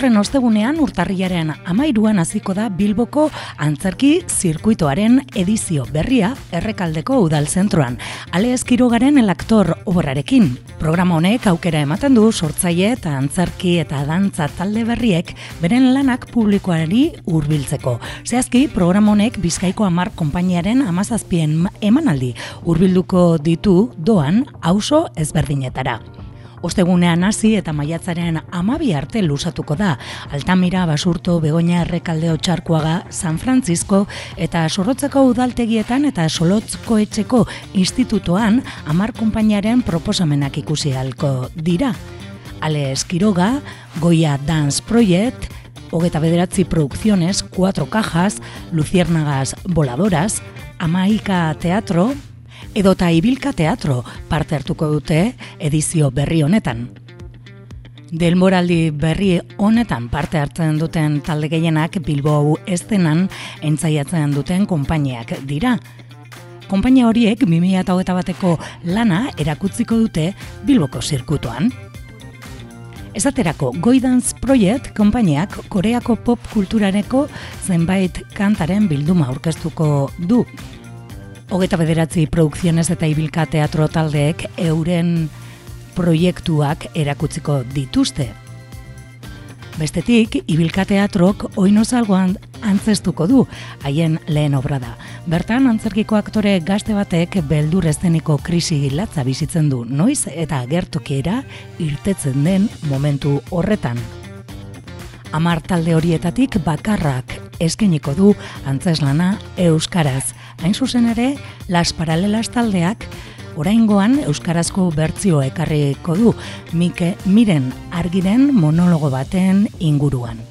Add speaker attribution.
Speaker 1: Datorren ostegunean urtarrilaren 13an hasiko da Bilboko antzerki zirkuitoaren edizio berria Errekaldeko udalzentroan. Alex Quirogaren El Actor obrarekin. Programa honek aukera ematen du sortzaile eta antzerki eta dantza talde berriek beren lanak publikoari hurbiltzeko. Zehazki, programa honek Bizkaiko 10 konpainiaren 17 emanaldi hurbilduko ditu doan auzo ezberdinetara. Ostegunean hasi eta maiatzaren 12 arte luzatuko da. Altamira, Basurto, Begoña, Errekalde, Otxarkoaga, San Francisco eta Zorrotzeko udaltegietan eta Solotzko etxeko institutoan 10 konpainiaren proposamenak ikusi ahalko dira. Alex Quiroga, Goya Dance Project, 29 Producciones, 4 Cajas, Luciérnagas Voladoras, Amaika Teatro, edota Ibilka Teatro parte hartuko dute edizio berri honetan. Denboraldi berri honetan parte hartzen duten talde gehienak Bilbao eszenen entzaiatzen duten konpainiak dira. Konpainia horiek 2021ko lana erakutziko dute Bilboko zirkuitoan. Esaterako, Goya Dance Project konpainiak Koreako pop kulturareko zenbait kantaren bilduma aurkeztuko du. 29 Producciones eta Ibilka Teatro taldeek euren proiektuak erakutziko dituzte. Bestetik, Ibilka Teatrok oinozalgoan antzestuko du, haien lehen obra da. Bertan, antzerkiko aktore gazte batek beldur eszeniko krisi latza bizitzen du, noiz eta gertokiera irtetzen den momentu horretan. 10 talde horietatik bakarrak eskainiko du antzeslana euskaraz. Hain zuzen ere, Las Paralelas taldeak oraingoan euskarazko bertsio ekarriko du, Miren Argiren monologo baten inguruan.